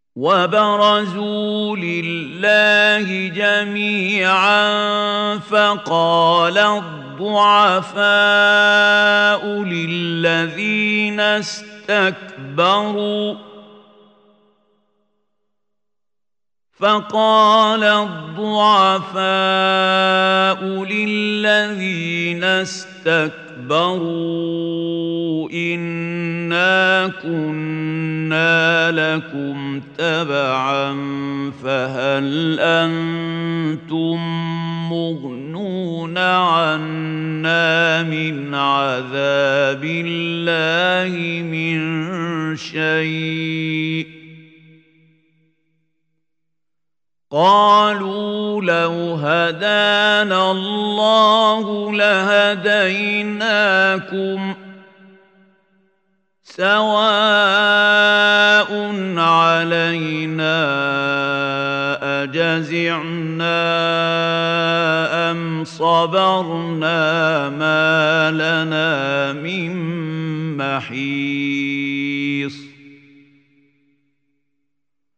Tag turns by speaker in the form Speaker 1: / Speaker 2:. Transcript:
Speaker 1: وبرزوا لله جميعا فقال الضعفاء للذين استكبروا إنا كنا لكم تبعا فهل أنتم مغنون عنا من عذاب الله من شيء قالوا لو هدانا الله لهديناكم سواء علينا أجزعنا أم صبرنا ما لنا من محيص